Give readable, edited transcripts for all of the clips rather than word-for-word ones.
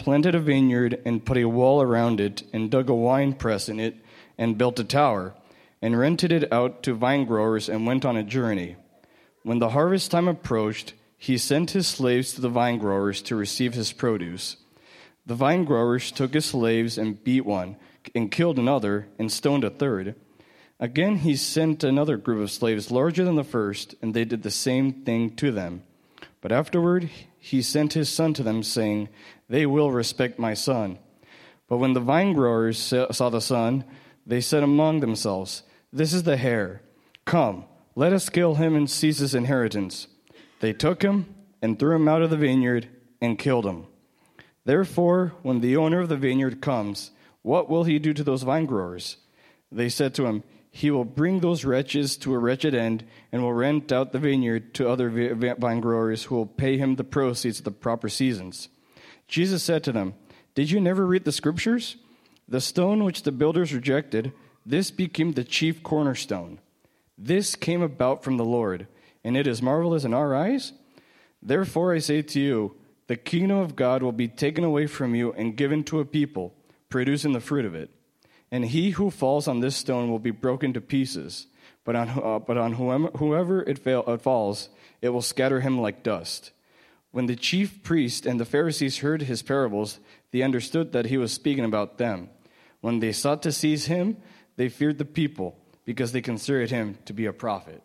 planted a vineyard and put a wall around it and dug a wine press in it and built a tower and rented it out to vine growers and went on a journey. When the harvest time approached, he sent his slaves to the vine growers to receive his produce. The vine growers took his slaves and beat one and killed another and stoned a third. Again he sent another group of slaves larger than the first, and they did the same thing to them. But afterward he sent his son to them, saying, "They will respect my son." But when the vine growers saw the son, they said among themselves, "This is the heir. Come, let us kill him and seize his inheritance." They took him and threw him out of the vineyard and killed him. Therefore, when the owner of the vineyard comes, what will he do to those vine growers? They said to him, "He will bring those wretches to a wretched end and will rent out the vineyard to other vine growers who will pay him the proceeds at the proper seasons." Jesus said to them, "Did you never read the scriptures? The stone which the builders rejected, this became the chief cornerstone. This came about from the Lord, and it is marvelous in our eyes. Therefore I say to you, the kingdom of God will be taken away from you and given to a people, producing the fruit of it. And he who falls on this stone will be broken to pieces, but on whoever it falls, it will scatter him like dust." When the chief priest and the Pharisees heard his parables, they understood that he was speaking about them. When they sought to seize him, they feared the people, because they considered him to be a prophet.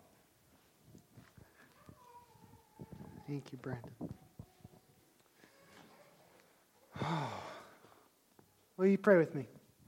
Thank you, Brandon. Will you pray with me?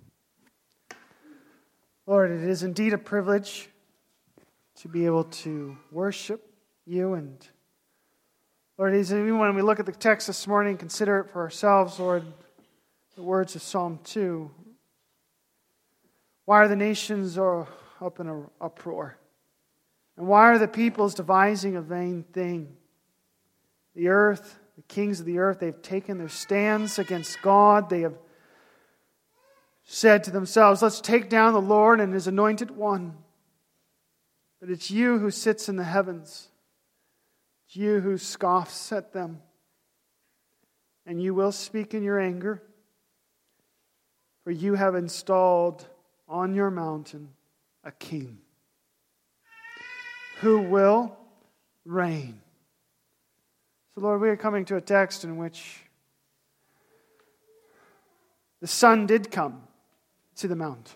Lord, it is indeed a privilege to be able to worship you. And Lord, even when we look at the text this morning, consider it for ourselves, Lord, the words of Psalm 2. Why are the nations up in an uproar? And why are the peoples devising a vain thing? The earth, the kings of the earth, they've taken their stands against God. They have said to themselves, "Let's take down the Lord and His anointed one." But it's you who sits in the heavens. It's you who scoffs at them. And you will speak in your anger, for you have installed on your mountain a king who will reign. So Lord, we are coming to a text in which the Son did come to the mount.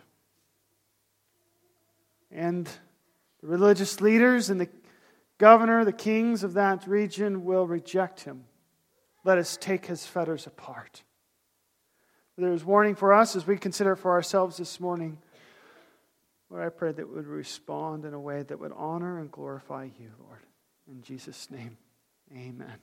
And the religious leaders and the governor, the kings of that region will reject him. Let us take his fetters apart. There is warning for us as we consider it for ourselves this morning. Lord, I pray that we would respond in a way that would honor and glorify you, Lord. In Jesus' name, amen.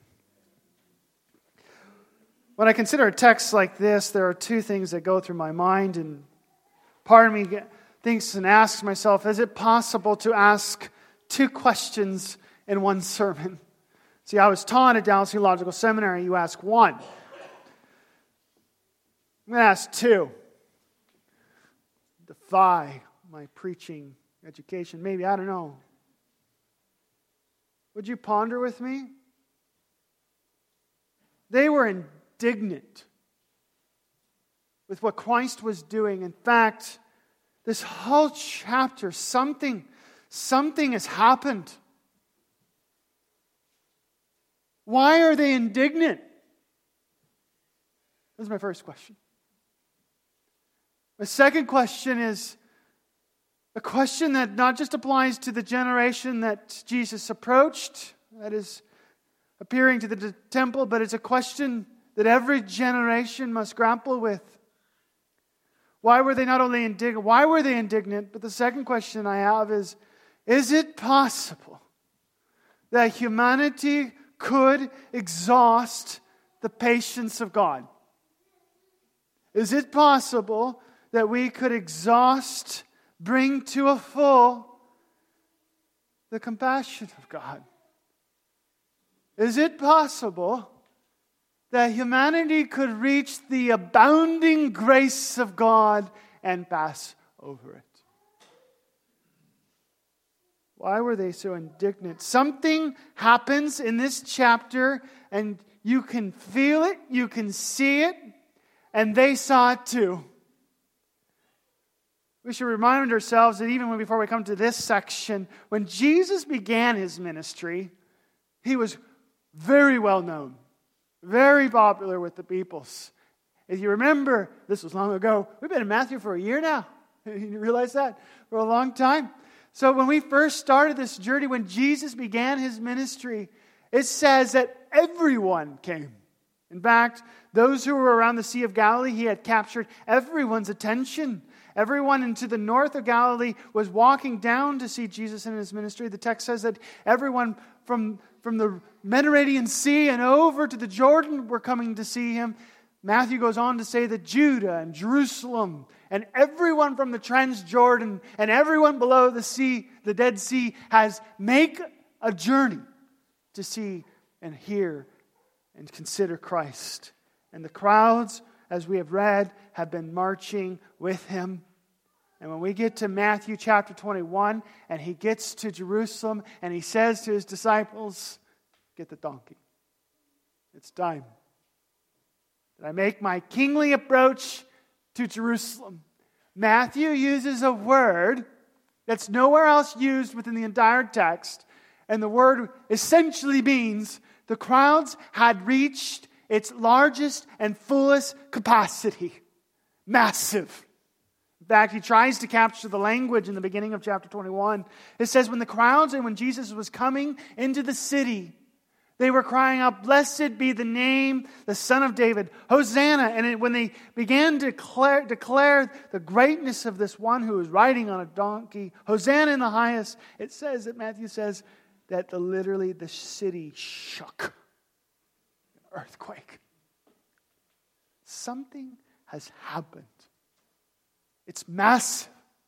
When I consider a text like this, there are two things that go through my mind, and part of me thinks and asks myself, is it possible to ask two questions in one sermon? See, I was taught at Dallas Theological Seminary, you ask one. I'm going to ask two. Defy my preaching education. Maybe, I don't know. Would you ponder with me? They were indignant with what Christ was doing. In fact, this whole chapter, something has happened. Why are they indignant? That's my first question. My second question is a question that not just applies to the generation that Jesus approached, that is appearing to the temple, but it's a question that every generation must grapple with. Why were they not only indignant? Why were they indignant? But the second question I have is it possible that humanity could exhaust the patience of God? Is it possible that we could exhaust, bring to a full, the compassion of God? Is it possible that humanity could reach the abounding grace of God and pass over it? Why were they so indignant? Something happens in this chapter, and you can feel it, you can see it, and they saw it too. We should remind ourselves that even before we come to this section, when Jesus began his ministry, he was very well known, very popular with the peoples. If you remember, this was long ago. We've been in Matthew for a year now. You realize that? For a long time. So when we first started this journey, when Jesus began his ministry, it says that everyone came. In fact, those who were around the Sea of Galilee, he had captured everyone's attention. Everyone into the north of Galilee was walking down to see Jesus in his ministry. The text says that everyone from the Mediterranean Sea and over to the Jordan were coming to see him. Matthew goes on to say that Judah and Jerusalem and everyone from the Transjordan and everyone below the sea, the Dead Sea, has make a journey to see and hear and consider Christ. And the crowds, as we have read, have been marching with him. And when we get to Matthew chapter 21, and he gets to Jerusalem, and he says to his disciples, "Get the donkey. It's time that I make my kingly approach to Jerusalem." Matthew uses a word that's nowhere else used within the entire text. And the word essentially means the crowds had reached its largest and fullest capacity. Massive. In fact, he tries to capture the language in the beginning of chapter 21. It says, when the crowds and when Jesus was coming into the city, they were crying out, "Blessed be the name, the Son of David, Hosanna." And when they began to declare the greatness of this one who was riding on a donkey, Hosanna in the highest, it says that Matthew says that literally the city shook. An earthquake. Something has happened. It's massive.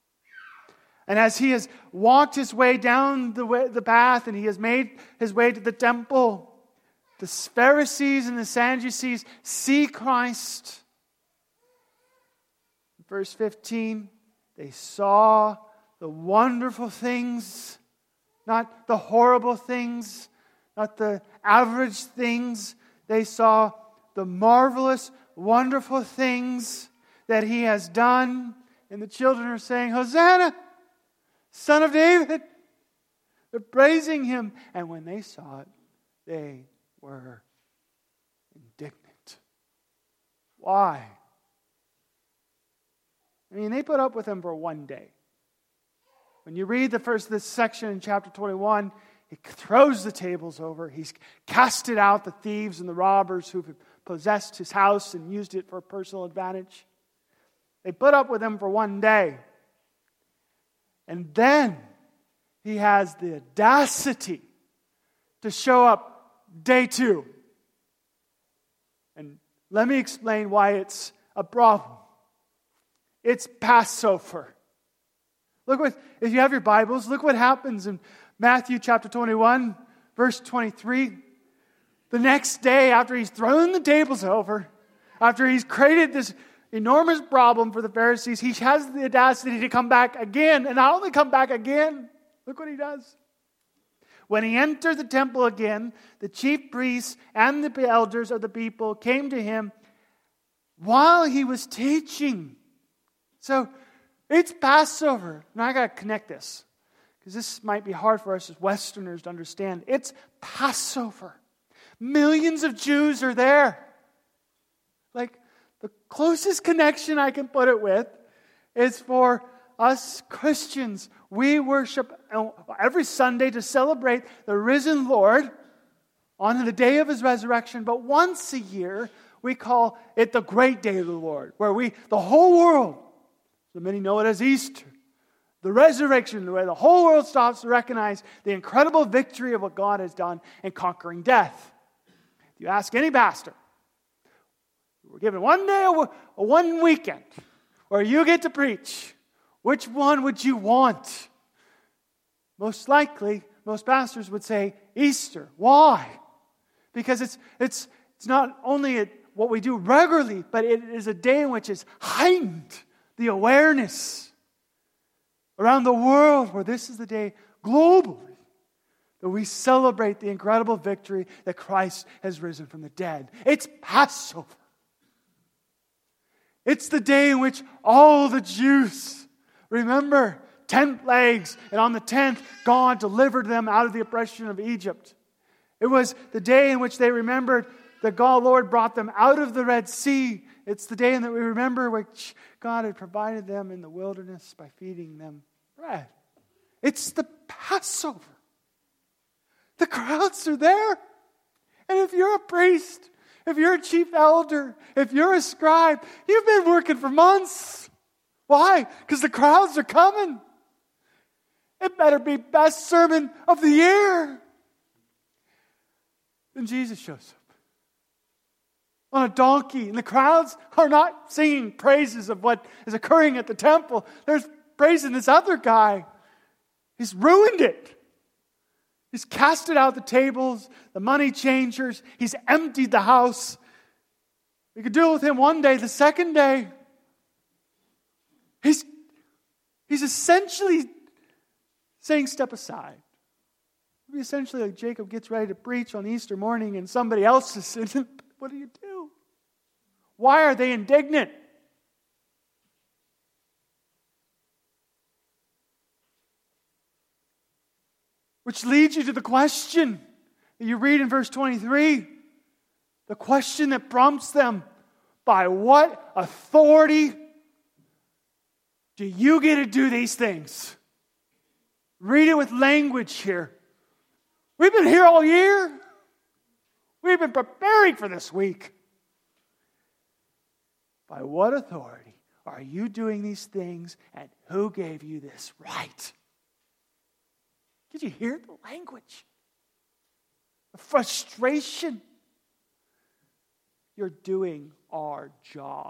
And as he has walked his way down the path and he has made his way to the temple, the Pharisees and the Sadducees see Christ. Verse 15, they saw the wonderful things, not the horrible things, not the average things. They saw the marvelous, wonderful things that he has done. And the children are saying, "Hosanna! Son of David." They're praising him. And when they saw it, they were indignant. Why? I mean, they put up with him for one day. When you read this section in chapter 21, he throws the tables over. He's casted out the thieves and the robbers who possessed his house and used it for personal advantage. They put up with him for one day. And then he has the audacity to show up day 2. And let me explain why it's a problem. It's Passover. If you have your Bibles, look what happens in Matthew chapter 21, verse 23. The next day, after he's thrown the tables over, after he's created this enormous problem for the Pharisees, he has the audacity to come back again. And not only come back again, look what he does. When he entered the temple again, the chief priests and the elders of the people came to him while he was teaching. So, it's Passover. Now I got to connect this, because this might be hard for us as Westerners to understand. It's Passover. Millions of Jews are there. Like, the closest connection I can put it with is for us Christians. We worship every Sunday to celebrate the risen Lord on the day of his resurrection. But once a year, we call it the great day of the Lord, where the whole world, so many know it as Easter, the resurrection, where the whole world stops to recognize the incredible victory of what God has done in conquering death. If you ask any pastor, we're given one day or one weekend where you get to preach, which one would you want? Most likely, most pastors would say Easter. Why? Because it's not only what we do regularly, but it is a day in which is heightened the awareness around the world where this is the day globally that we celebrate the incredible victory that Christ has risen from the dead. It's Passover. It's the day in which all the Jews, remember, 10 plagues, and on the 10th, God delivered them out of the oppression of Egypt. It was the day in which they remembered that God, Lord, brought them out of the Red Sea. It's the day in that we remember which God had provided them in the wilderness by feeding them bread. It's the Passover. The crowds are there. And if you're a priest, if you're a chief elder, if you're a scribe, you've been working for months. Why? Because the crowds are coming. It better be best sermon of the year. Then Jesus shows up on a donkey, and the crowds are not singing praises of what is occurring at the temple. They're praising this other guy. He's ruined it. He's casted out the tables, the money changers. He's emptied the house. We could deal with him one day. The second day, he's essentially saying, step aside. It'd be essentially like Jacob gets ready to preach on Easter morning and somebody else is sitting. What do you do? Why are they indignant? Which leads you to the question that you read in verse 23. The question that prompts them, by what authority do you get to do these things? Read it with language here. We've been here all year. We've been preparing for this week. By what authority are you doing these things, and who gave you this right? Did you hear the language? The frustration. You're doing our job.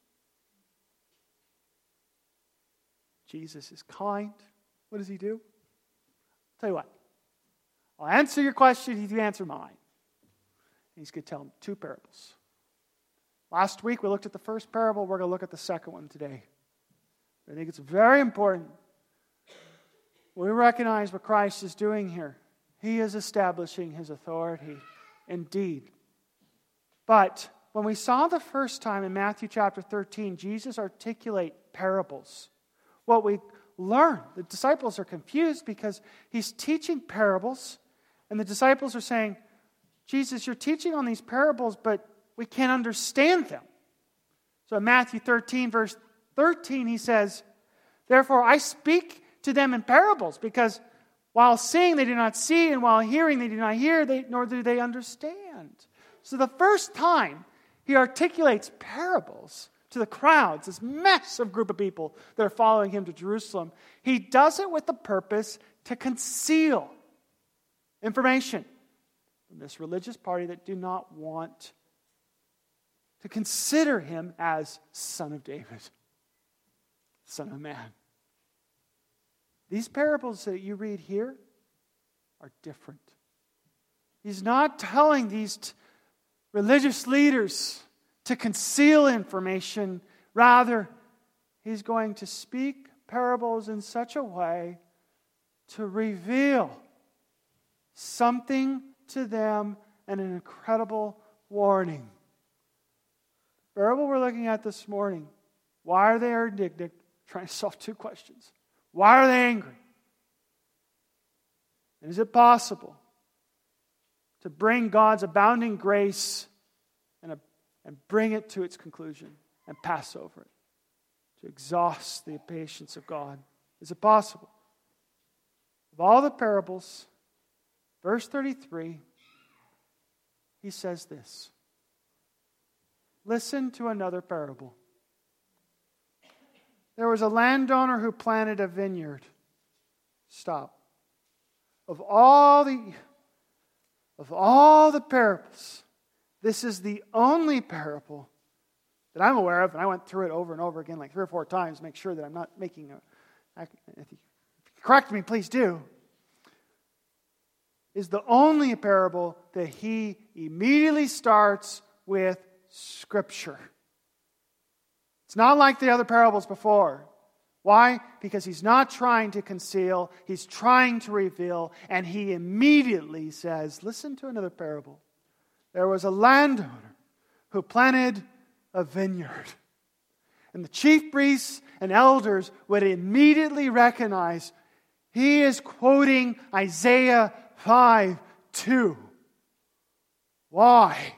Jesus is kind. What does he do? I'll tell you what. I'll answer your question if you answer mine. He's going to tell them 2 parables. Last week we looked at the first parable. We're going to look at the second one today. I think it's very important. We recognize what Christ is doing here. He is establishing his authority, indeed. But when we saw the first time in Matthew chapter 13, Jesus articulate parables. What we learn, the disciples are confused because he's teaching parables, and the disciples are saying, Jesus, you're teaching on these parables, but we can't understand them. So in Matthew 13, verse 13, he says, therefore I speak to them in parables, because while seeing they do not see, and while hearing they do not hear, nor do they understand. So the first time he articulates parables to the crowds, this massive group of people that are following him to Jerusalem, he does it with the purpose to conceal information from this religious party that do not want to consider him as Son of David, Son of Man. These parables that you read here are different. He's not telling these religious leaders to conceal information. Rather, he's going to speak parables in such a way to reveal something to them and an incredible warning. The parable we're looking at this morning, why are they indignant? Trying to solve 2 questions. Why are they angry? And is it possible to bring God's abounding grace and bring it to its conclusion and pass over it? To exhaust the patience of God? Is it possible? Of all the parables, verse 33, he says this. Listen to another parable. There was a landowner who planted a vineyard. Stop. Of all the parables, this is the only parable that I'm aware of, and I went through it over and over again like 3 or 4 times to make sure that I'm not making if you correct me, please do, is the only parable that he immediately starts with Scripture. It's not like the other parables before. Why? Because he's not trying to conceal, he's trying to reveal, and he immediately says, listen to another parable. There was a landowner who planted a vineyard. And the chief priests and elders would immediately recognize he is quoting Isaiah 5:2. Why?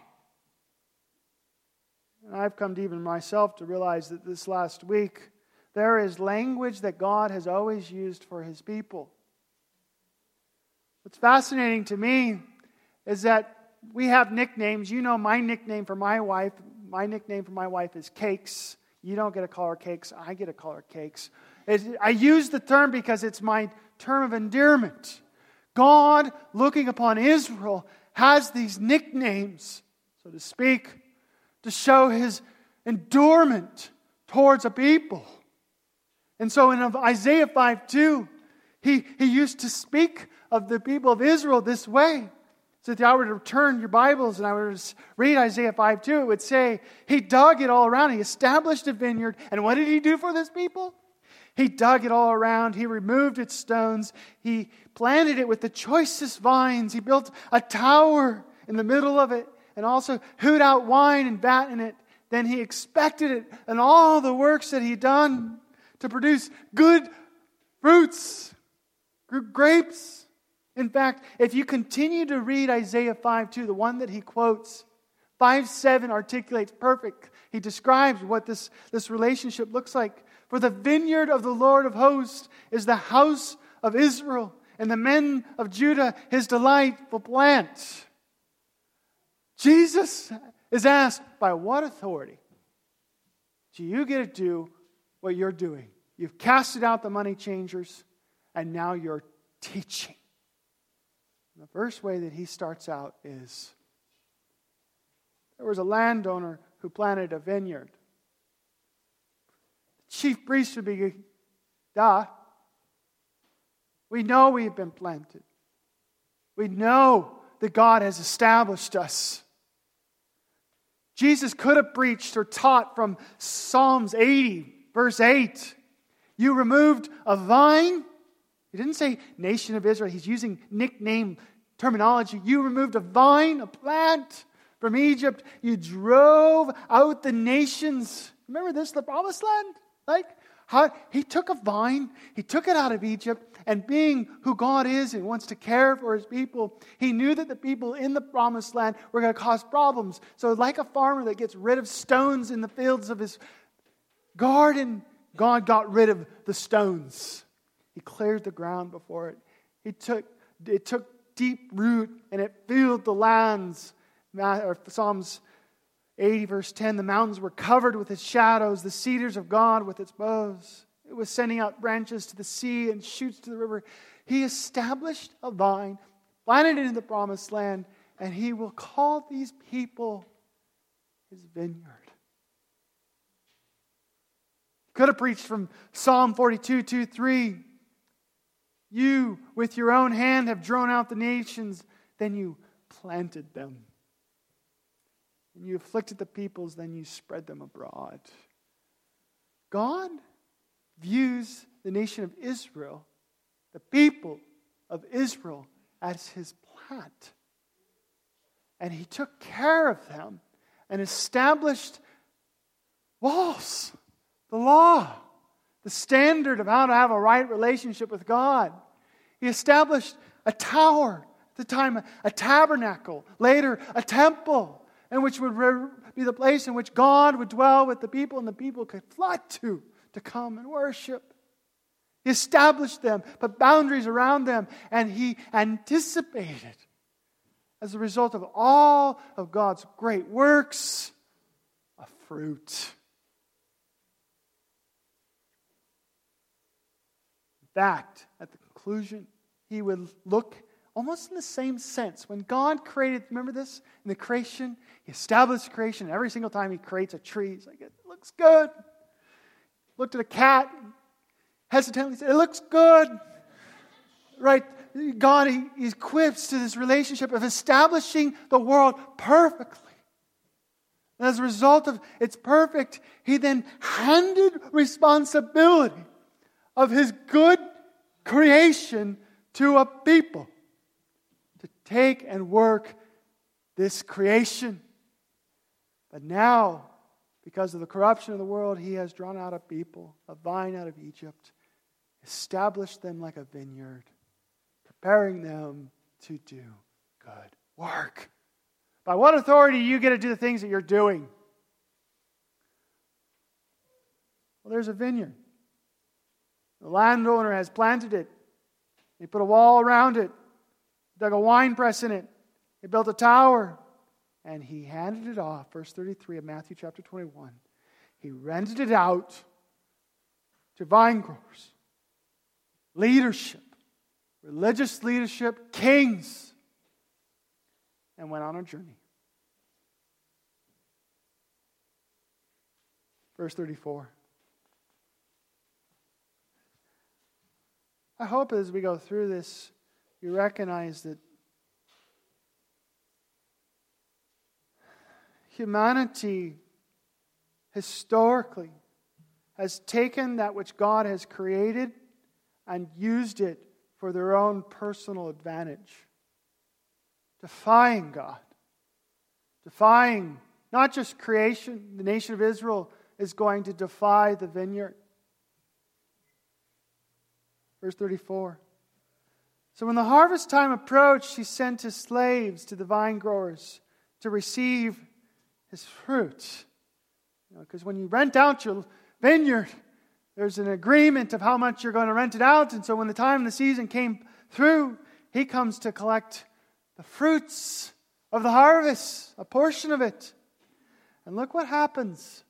And I've come to even myself to realize that this last week, there is language that God has always used for His people. What's fascinating to me is that we have nicknames. You know my nickname for my wife. My nickname for my wife is Cakes. You don't get to call her Cakes. I get to call her Cakes. I use the term because it's my term of endearment. God, looking upon Israel, has these nicknames, so to speak, to show His endurement towards a people. And so in Isaiah 5:2, he used to speak of the people of Israel this way. So if I were to turn your Bibles and I were to read Isaiah 5:2, it would say, He dug it all around. He established a vineyard. And what did He do for this people? He dug it all around. He removed its stones. He planted it with the choicest vines. He built a tower in the middle of it and also hewed out wine and vat in it. Then He expected it and all the works that He'd done to produce good fruits, grapes. In fact, if you continue to read Isaiah 5:2, the one that he quotes, 5:7 articulates perfect. He describes what this relationship looks like. For the vineyard of the Lord of hosts is the house of Israel, and the men of Judah His delightful plant. Jesus is asked, by what authority do you get to do what you're doing? You've casted out the money changers, and now you're teaching. The first way that he starts out is, there was a landowner who planted a vineyard. The chief priest would be, we know we've been planted. We know that God has established us. Jesus could have preached or taught from Psalms 80, verse 8. You removed a vine. He didn't say nation of Israel. He's using nickname terminology. You removed a vine, a plant from Egypt. You drove out the nations. Remember this, the promised land? Like, how He took a vine, He took it out of Egypt, and being who God is and wants to care for His people, He knew that the people in the promised land were going to cause problems. So like a farmer that gets rid of stones in the fields of his garden, God got rid of the stones. He cleared the ground before it. It took deep root and it filled the lands. Psalms 80 verse 10, the mountains were covered with its shadows, the cedars of God with its boughs. It was sending out branches to the sea and shoots to the river. He established a vine, planted it in the promised land, and He will call these people His vineyard. Could have preached from Psalm 42, 2, 3. You, with your own hand, have drawn out the nations, then you planted them. And you afflicted the peoples, then you spread them abroad. God views the nation of Israel, the people of Israel, as His plant. And He took care of them and established walls, the law, the standard of how to have a right relationship with God. He established a tower, at the time a tabernacle, later a temple, and which would be the place in which God would dwell with the people and the people could flock to come and worship. He established them, put boundaries around them, and He anticipated, as a result of all of God's great works, a fruit. In fact, at the conclusion, He would look almost in the same sense. When God created, remember this? In the creation, He established creation. And every single time He creates a tree, He's like, it looks good. Looked at a cat, hesitantly said, it looks good. Right? God, He equips to this relationship of establishing the world perfectly. And as a result of it's perfect, He then handed responsibility of His good creation to a people to take and work this creation. But now, because of the corruption of the world, he has drawn out a people, a vine out of Egypt, established them like a vineyard, preparing them to do good work. By what authority do you get to do the things that you're doing? Well, there's a vineyard. The landowner has planted it. He put a wall around it, dug a wine press in it. He built a tower, and he handed it off. Verse 33 of Matthew chapter 21. He rented it out to vine growers, leadership, religious leadership, kings, and went on a journey. Verse 34. I hope as we go through this, you recognize that humanity historically has taken that which God has created and used it for their own personal advantage. Defying God. Defying not just creation. The nation of Israel is going to defy the vineyard. Verse 34. So when the harvest time approached, he sent his slaves to the vine growers to receive his fruit. Because when you rent out your vineyard, there's an agreement of how much you're going to rent it out. And so when the time of the season came through, he comes to collect the fruits of the harvest, a portion of it. And look what happens.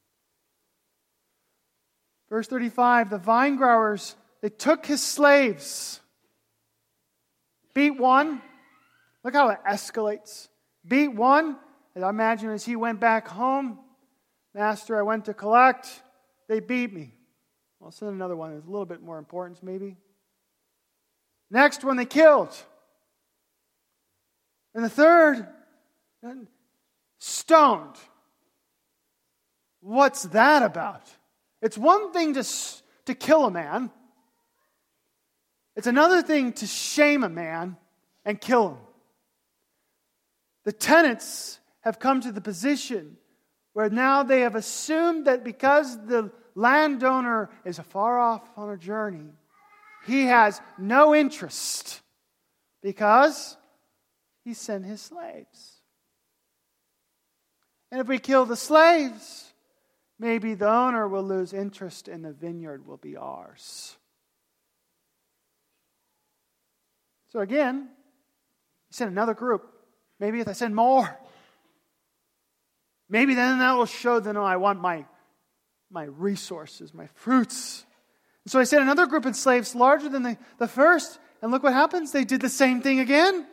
Verse 35, the vine growers, they took his slaves, beat one. Look how it escalates. Beat one. And I imagine as he went back home, Master, I went to collect. They beat me. I'll send another one. There's a little bit more importance maybe. Next one they killed. And the third, stoned. What's that about? It's one thing to kill a man. It's another thing to shame a man and kill him. The tenants have come to the position where now they have assumed that because the landowner is far off on a journey, he has no interest because he sent his slaves. And if we kill the slaves, maybe the owner will lose interest and the vineyard will be ours. So again, he sent another group. Maybe if I send more, maybe then that will show that I want my resources, my fruits. And so I sent another group of slaves larger than the first. And look what happens. They did the same thing again.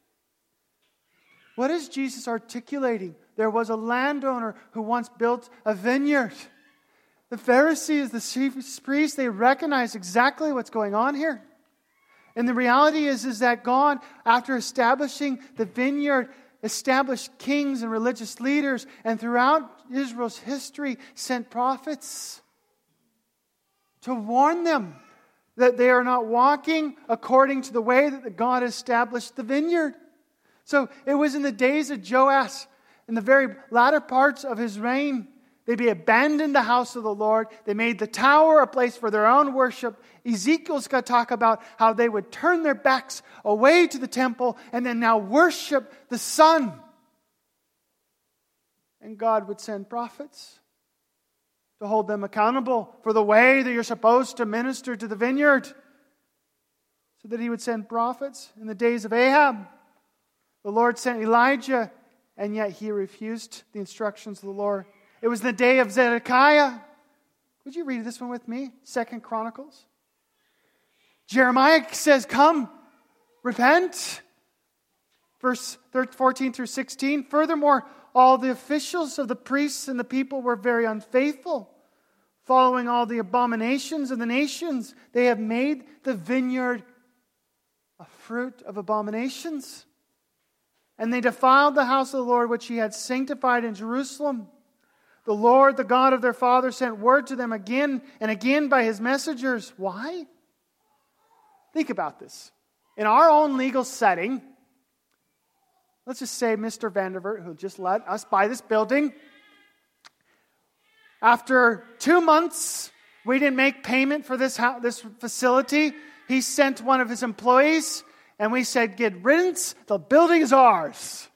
What is Jesus articulating? There was a landowner who once built a vineyard. The Pharisees, the chief priests, they recognize exactly what's going on here. And the reality is that God, after establishing the vineyard, established kings and religious leaders, and throughout Israel's history sent prophets to warn them that they are not walking according to the way that God established the vineyard. So it was in the days of Joash, in the very latter parts of his reign, they abandoned the house of the Lord. They made the tower a place for their own worship. Ezekiel's going to talk about how they would turn their backs away to the temple and then now worship the sun. And God would send prophets to hold them accountable for the way that you're supposed to minister to the vineyard. So that he would send prophets. In the days of Ahab, the Lord sent Elijah, and yet he refused the instructions of the Lord. It was the day of Zedekiah. Would you read this one with me? 2 Chronicles. Jeremiah says, come, repent. Verse 14 through 16. Furthermore, all the officials of the priests and the people were very unfaithful, following all the abominations of the nations. They have made the vineyard a fruit of abominations. And they defiled the house of the Lord, which he had sanctified in Jerusalem. The Lord, the God of their fathers, sent word to them again and again by his messengers. Why? Think about this. In our own legal setting, let's just say Mr. Vandervert, who just let us buy this building, After 2 months, we didn't make payment for this facility. He sent one of his employees, and we said, get riddance, the building is ours.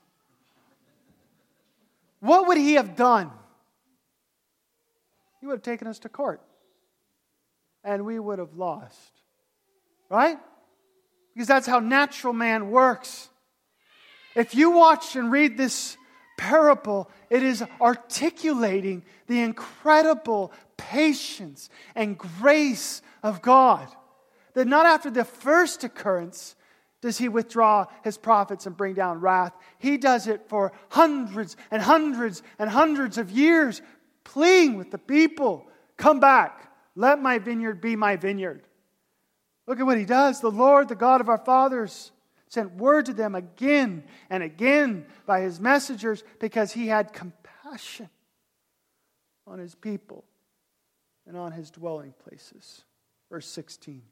What would he have done? He would have taken us to court. And we would have lost. Right? Because that's how natural man works. If you watch and read this parable, it is articulating the incredible patience and grace of God. That not after the first occurrence does he withdraw his prophets and bring down wrath. He does it for hundreds and hundreds and hundreds of years, pleading with the people, come back. Let my vineyard be my vineyard. Look at what he does. The Lord, the God of our fathers, sent word to them again and again by his messengers because he had compassion on his people and on his dwelling places. Verse 16.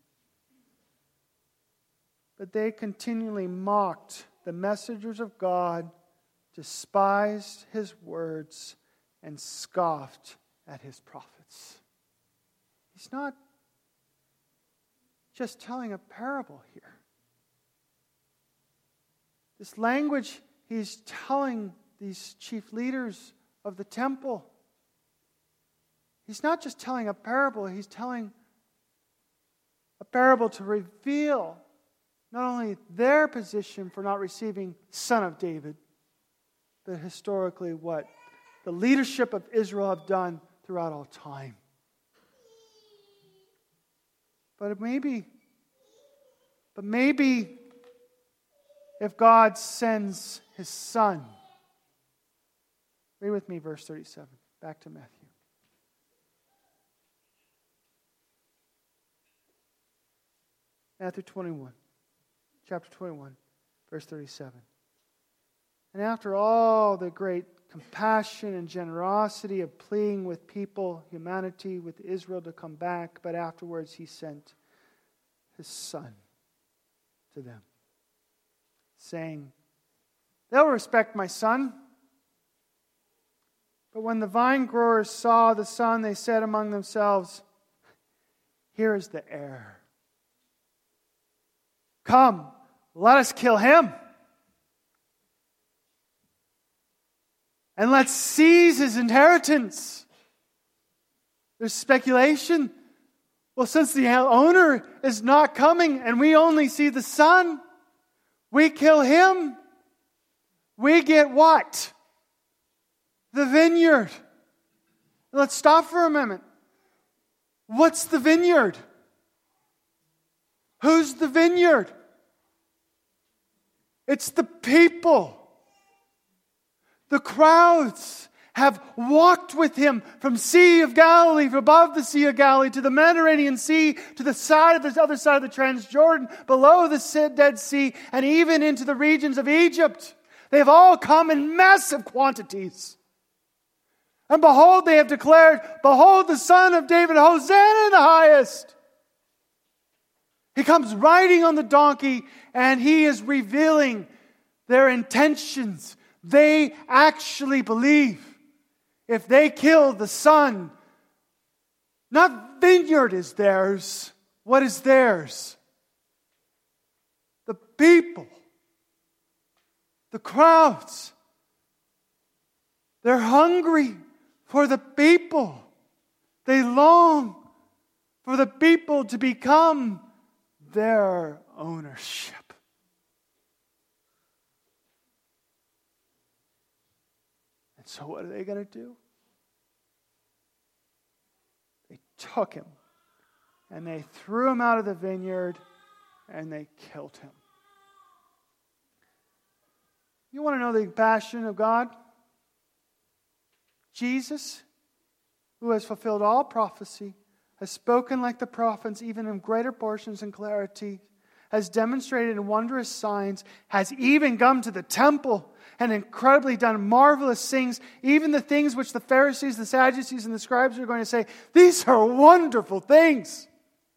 But they continually mocked the messengers of God, despised his words, and scoffed at his prophets. He's not just telling a parable here. This language he's telling these chief leaders of the temple. He's not just telling a parable, he's telling a parable to reveal not only their position for not receiving Son of David, but historically what the leadership of Israel have done throughout all time. But maybe if God sends his Son, read with me verse 37, back to Matthew. Matthew 21, chapter 21, verse 37. And after all the great compassion and generosity of pleading with people, humanity, with Israel to come back, but afterwards he sent his Son to them, saying, they'll respect my Son. But when the vine growers saw the Son, they said among themselves, here is the heir. Come, let us kill him. And let's seize his inheritance. There's speculation. Well, since the owner is not coming and we only see the Son, we kill him. We get what? The vineyard. Let's stop for a moment. What's the vineyard? Who's the vineyard? It's the people. The crowds have walked with him from Sea of Galilee, from above the Sea of Galilee, to the Mediterranean Sea, to the other side of the Transjordan, below the Dead Sea, and even into the regions of Egypt. They have all come in massive quantities. And behold, they have declared, behold the Son of David, Hosanna in the highest. He comes riding on the donkey and he is revealing their intentions. They actually believe if they kill the Son, not vineyard is theirs. What is theirs? The people. The crowds. They're hungry for the people. They long for the people to become their ownership. And so what are they going to do? They took him and they threw him out of the vineyard and they killed him. You want to know the passion of God? Jesus, who has fulfilled all prophecy, has spoken like the prophets, even in greater portions and clarity, has demonstrated in wondrous signs, has even come to the temple and incredibly done marvelous things, even the things which the Pharisees, the Sadducees, and the scribes are going to say, these are wonderful things.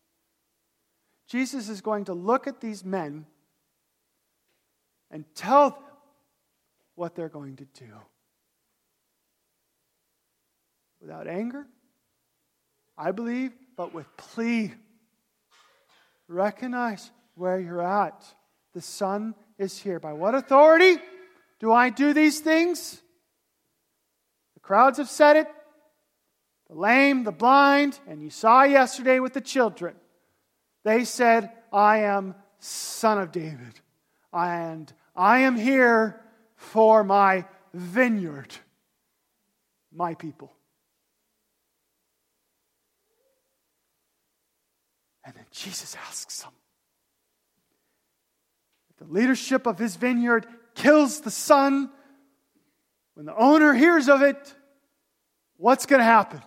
Jesus is going to look at these men and tell them what they're going to do. without anger, I believe, but with plea. Recognize where you're at. The Son is here. By what authority do I do these things? The crowds have said it. The lame, the blind, and you saw yesterday with the children. They said, I am Son of David. And I am here for my vineyard, my people. And then Jesus asks them, if the leadership of his vineyard kills the son, when the owner hears of it, what's going to happen?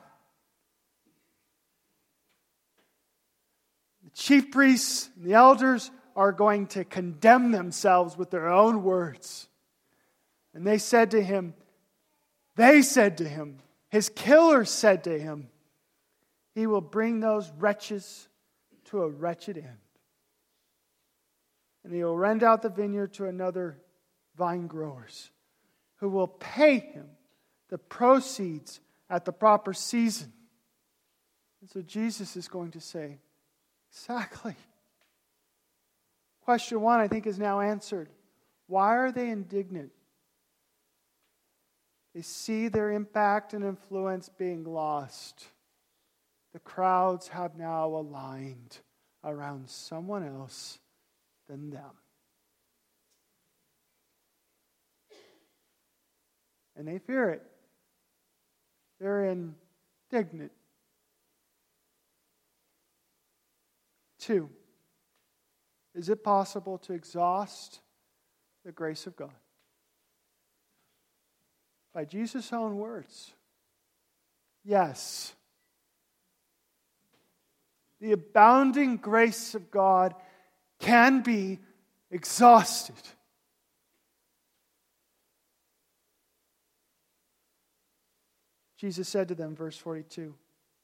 The chief priests and the elders are going to condemn themselves with their own words. And they said to him, his killers said to him, he will bring those wretches to a wretched end. And he will rent out the vineyard to another vine growers, who will pay him the proceeds at the proper season. And so Jesus is going to say, exactly. Question 1, I think, is now answered. Why are they indignant? They see their impact and influence being lost. The crowds have now aligned around someone else than them. And they fear it. They're indignant. 2, is it possible to exhaust the grace of God? By Jesus' own words, yes. The abounding grace of God can be exhausted. Jesus said to them, verse 42,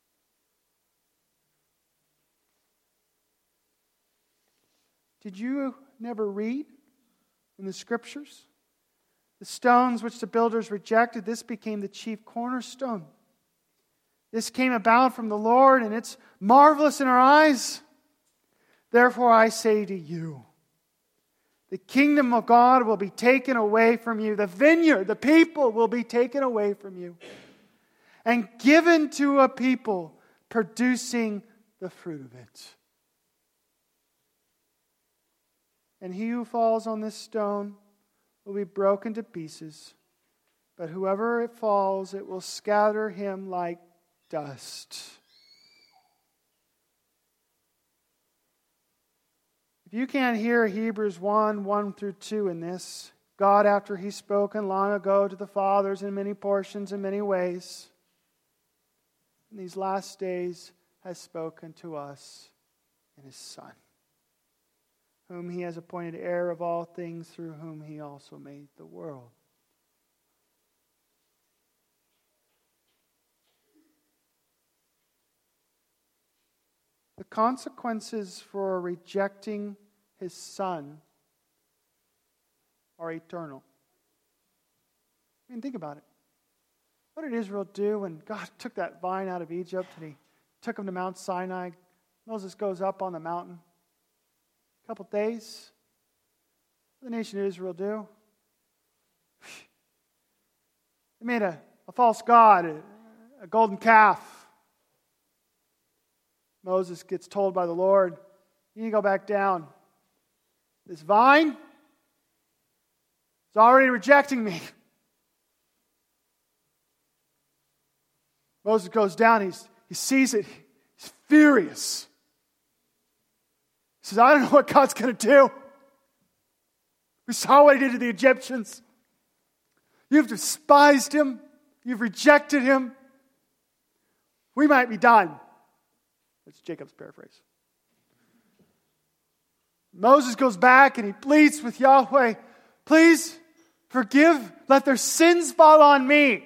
did you never read in the Scriptures? The stones which the builders rejected, this became the chief cornerstone. This came about from the Lord, and it's marvelous in our eyes. Therefore I say to you, the kingdom of God will be taken away from you. The vineyard, the people will be taken away from you and given to a people producing the fruit of it. And he who falls on this stone will be broken to pieces, but whoever it falls, it will scatter him like dust. If you can't hear Hebrews 1 through 2 in this, God, after He's spoken long ago to the fathers in many portions, in many ways, in these last days has spoken to us in His Son, whom He has appointed heir of all things, through whom He also made the world. The consequences for rejecting His Son are eternal. I mean, think about it. What did Israel do when God took that vine out of Egypt and He took them to Mount Sinai? Moses goes up on the mountain. A couple days. What did the nation of Israel do? They made a false god, a golden calf. Moses gets told by the Lord, you need to go back down. This vine is already rejecting me. Moses goes down, he sees it, he's furious. He says, I don't know what God's going to do. We saw what He did to the Egyptians. You've despised Him. You've rejected Him. We might be done. That's Jacob's paraphrase. Moses goes back and he pleads with Yahweh, please forgive, let their sins fall on me.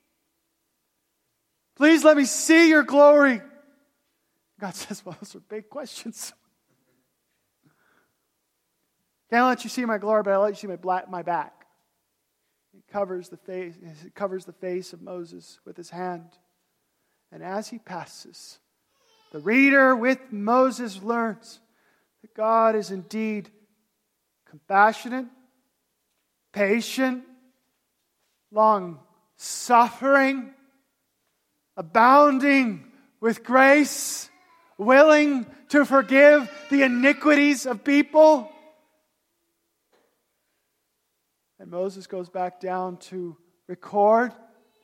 Please let me see your glory. God says, well, those are big questions. Can't let you see my glory, but I'll let you see my back. He covers the face of Moses with his hand. And as he passes, the reader with Moses learns that God is indeed compassionate, patient, long-suffering, abounding with grace, willing to forgive the iniquities of people. And Moses goes back down to report,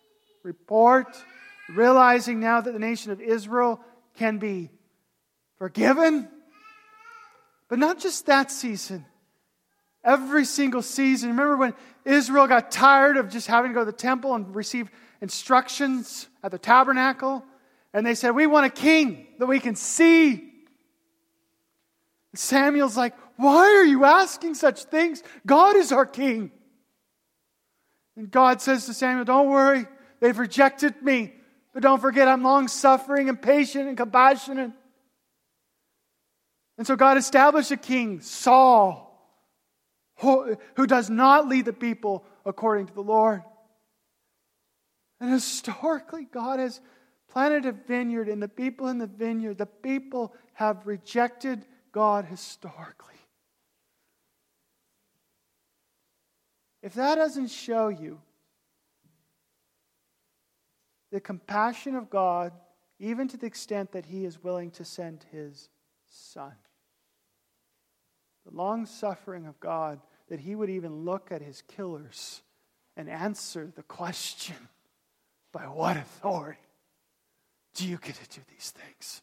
realizing now that the nation of Israel can be forgiven. But not just that season. Every single season. Remember when Israel got tired of just having to go to the temple and receive instructions at the tabernacle? And they said, we want a king that we can see. And Samuel's like, why are you asking such things? God is our king. And God says to Samuel, don't worry, they've rejected me. But don't forget, I'm long-suffering and patient and compassionate. And so God established a king, Saul, who does not lead the people according to the Lord. And historically, God has planted a vineyard, and the people in the vineyard, the people have rejected God historically. If that doesn't show you the compassion of God, even to the extent that He is willing to send His Son, the long-suffering of God, that He would even look at His killers and answer the question, by what authority do you get to do these things?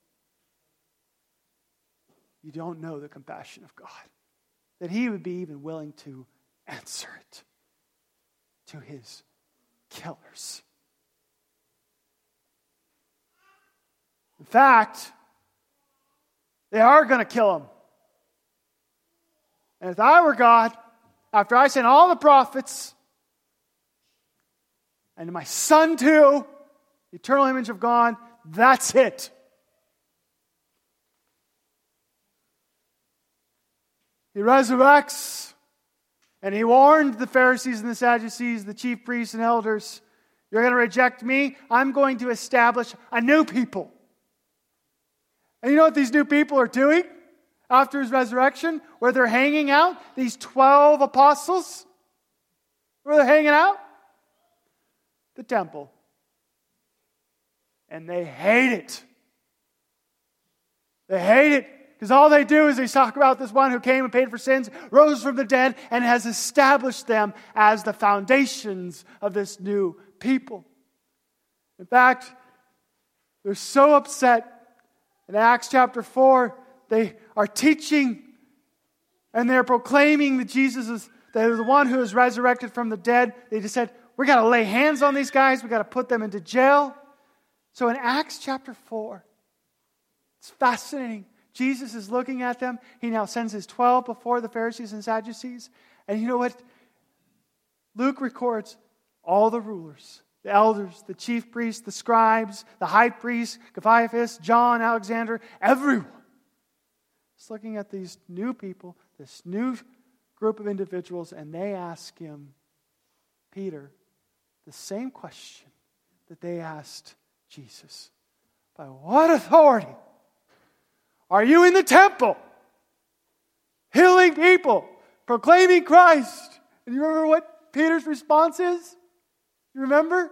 You don't know the compassion of God, that He would be even willing to answer it to His killers. In fact, they are going to kill him. And if I were God, after I sent all the prophets, and my Son too, the eternal image of God, that's it. He resurrects, and He warned the Pharisees and the Sadducees, the chief priests and elders, you're going to reject me, I'm going to establish a new people. And you know what these new people are doing after His resurrection? Where they're hanging out? These 12 apostles? Where they're hanging out? The temple. And they hate it. They hate it. Because all they do is they talk about this one who came and paid for sins, rose from the dead, and has established them as the foundations of this new people. In fact, they're so upset. In Acts chapter 4, they are teaching and they're proclaiming that Jesus is the one who is resurrected from the dead. They just said, we got to lay hands on these guys. We got to put them into jail. So in Acts chapter 4, it's fascinating. Jesus is looking at them. He now sends His 12 before the Pharisees and Sadducees. And you know what? Luke records all the rulers, the elders, the chief priests, the scribes, the high priest, Caiaphas, John, Alexander, everyone. Just looking at these new people, this new group of individuals, and they ask him, Peter, the same question that they asked Jesus. By what authority are you in the temple, healing people, proclaiming Christ? And you remember what Peter's response is? You remember?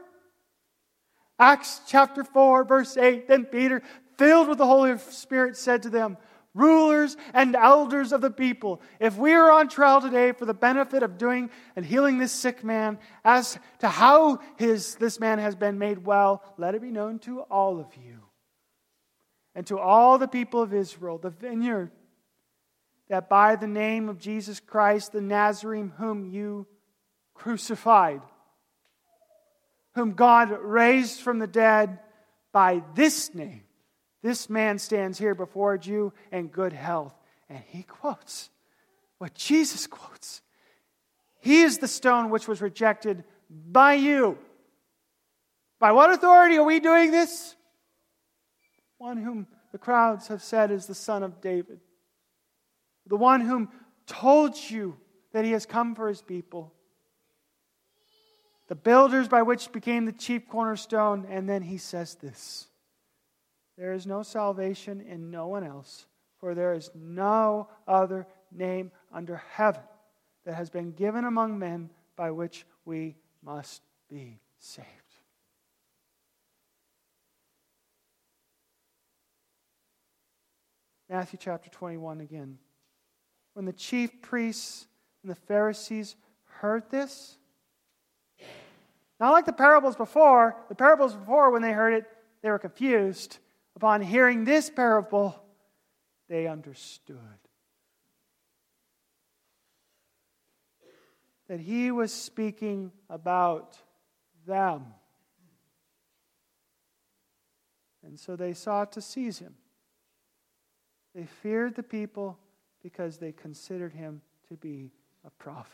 Acts chapter 4, verse 8. Then Peter, filled with the Holy Spirit, said to them, rulers and elders of the people, if we are on trial today for the benefit of doing and healing this sick man, as to how this man has been made well, let it be known to all of you and to all the people of Israel, the vineyard, that by the name of Jesus Christ, the Nazarene, whom you crucified, whom God raised from the dead, by this name, this man stands here before you in good health. And he quotes what Jesus quotes. He is the stone which was rejected by you. By what authority are we doing this? One whom the crowds have said is the Son of David. The one whom told you that He has come for His people. the builders by which became the chief cornerstone. And then he says this: there is no salvation in no one else, for there is no other name under heaven that has been given among men by which we must be saved. Matthew chapter 21 again. When the chief priests and the Pharisees heard this, not like the parables before, when they heard it, they were confused. Upon hearing this parable, they understood that he was speaking about them. And so they sought to seize him. They feared the people because they considered him to be a prophet.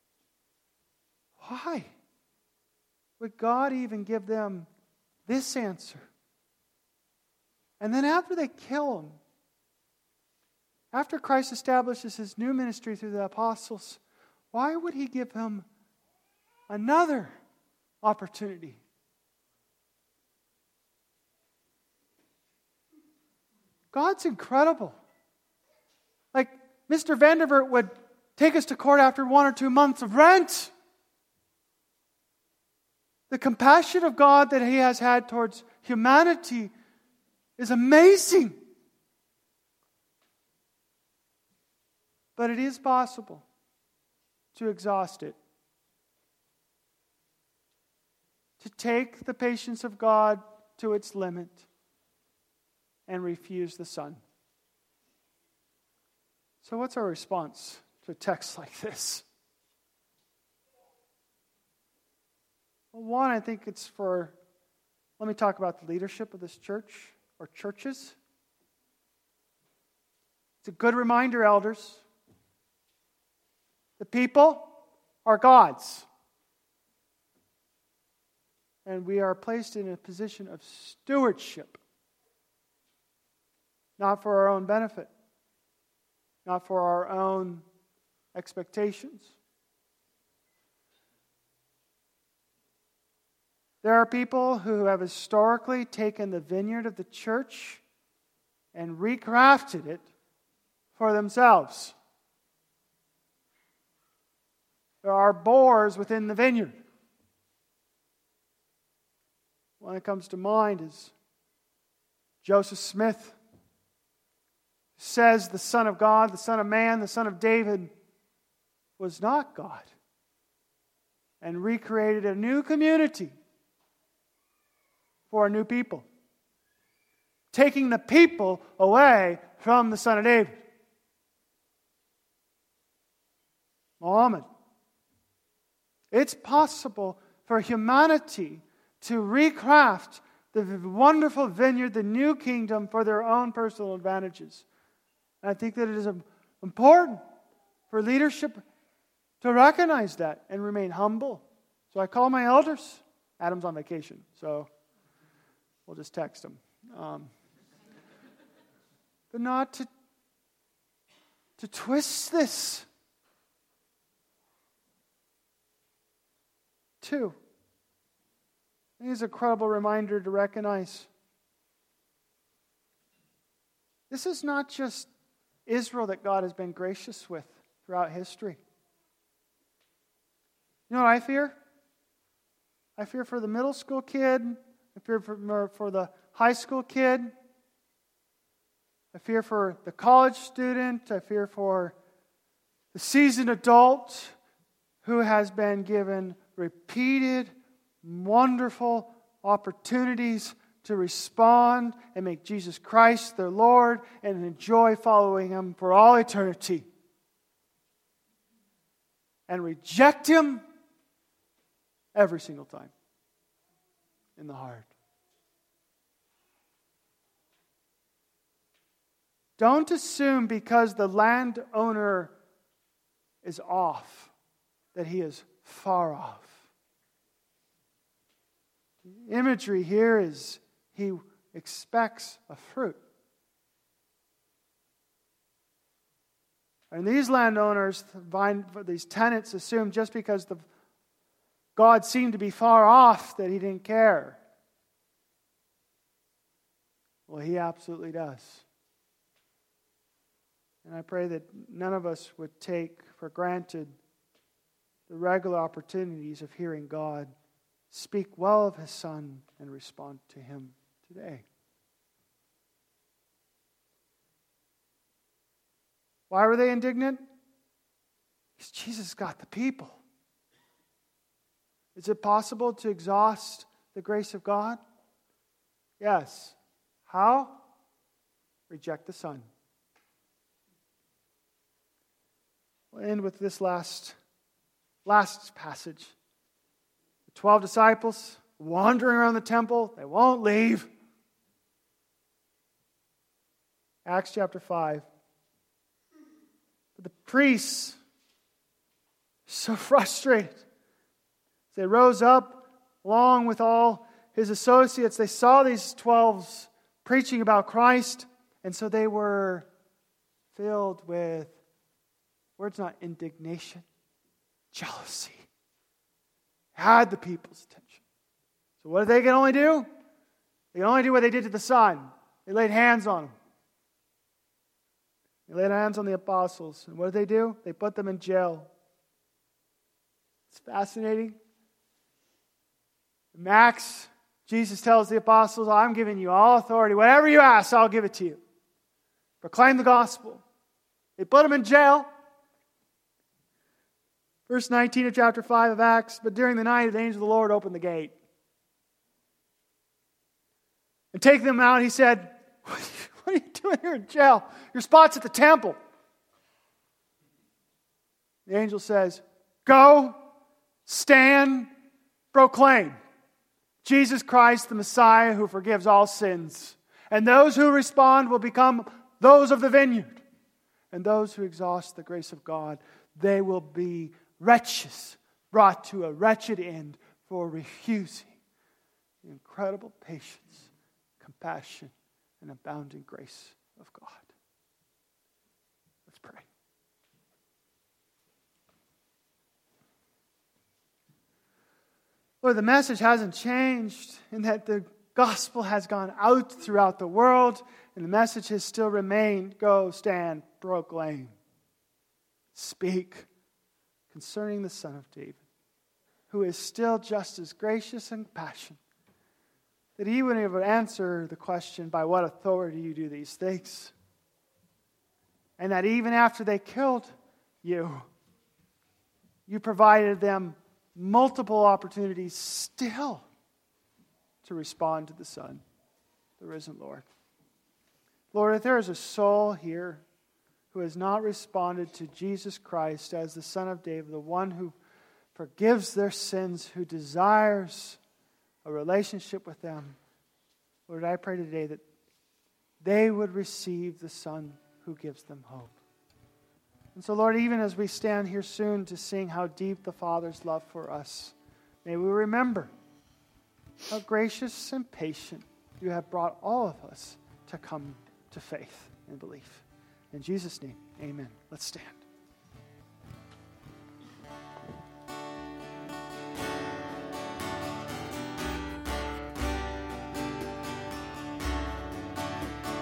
Why would God even give them this answer? And then after they kill him, after Christ establishes his new ministry through the apostles, why would he give him another opportunity? God's incredible. Like, Mr. Vandervert would take us to court after 1 or 2 months of rent. The compassion of God that he has had towards humanity is amazing. But it is possible to exhaust it. To take the patience of God to its limit and refuse the Son. So what's our response to a text like this? Well, one, I think it's let me talk about the leadership of this church or churches. It's a good reminder, elders. The people are God's. And we are placed in a position of stewardship. Not for our own benefit. Not for our own expectations. There are people who have historically taken the vineyard of the church and recrafted it for themselves. There are boars within the vineyard. One that comes to mind is Joseph Smith. Says the Son of God, the Son of Man, the Son of David was not God, and recreated a new community for a new people, taking the people away from the Son of David. Muhammad. It's possible for humanity to recraft the wonderful vineyard, the new kingdom, for their own personal advantages. And I think that it is important for leadership to recognize that and remain humble. So I call my elders. Adam's on vacation, so we'll just text him. But not to twist this. 2, I think it's a credible reminder to recognize this is not just Israel that God has been gracious with throughout history. You know what I fear? I fear for the middle school kid. I fear for the high school kid. I fear for the college student. I fear for the seasoned adult who has been given repeated, wonderful opportunities to respond and make Jesus Christ their Lord and enjoy following Him for all eternity. And reject Him every single time in the heart. Don't assume because the landowner is off that he is far off. The imagery here is he expects a fruit. And these landowners, these tenants, assume just because God seemed to be far off, that he didn't care. Well, he absolutely does. And I pray that none of us would take for granted the regular opportunities of hearing God speak well of his Son and respond to him today. Why were they indignant? Because Jesus got the people. Is it possible to exhaust the grace of God? Yes. How? Reject the Son. We'll end with this last passage. The 12 disciples wandering around the temple. They won't leave. Acts chapter 5. But the priests, so frustrated, they rose up along with all his associates. They saw these 12 preaching about Christ, and so they were filled with, words not indignation, jealousy. Had the people's attention. So what did they can only do? They can only do what they did to the Son. They laid hands on him. They laid hands on the apostles. And what did they do? They put them in jail. It's fascinating. In Acts, Jesus tells the apostles, I'm giving you all authority. Whatever you ask, I'll give it to you. Proclaim the gospel. They put them in jail. Verse 19 of chapter 5 of Acts, but during the night, the angel of the Lord opened the gate. And taking them out, he said, what are you doing here in jail? Your spot's at the temple. The angel says, go, stand, proclaim. Jesus Christ, the Messiah who forgives all sins. And those who respond will become those of the vineyard. And those who exhaust the grace of God, they will be wretches, brought to a wretched end for refusing the incredible patience, compassion, and abounding grace of God. Let's pray. Lord, the message hasn't changed in that the gospel has gone out throughout the world, and the message has still remained, go, stand, proclaim, speak concerning the Son of David, who is still just as gracious and compassionate, that he would ever answer the question, by what authority you do these things? And that even after they killed you, you provided them multiple opportunities still to respond to the Son, the risen Lord. Lord, if there is a soul here who has not responded to Jesus Christ as the Son of David, the one who forgives their sins, who desires a relationship with them, Lord, I pray today that they would receive the Son who gives them hope. And so, Lord, even as we stand here soon to sing how deep the Father's love for us, may we remember how gracious and patient you have brought all of us to come to faith and belief. In Jesus' name, amen. Let's stand.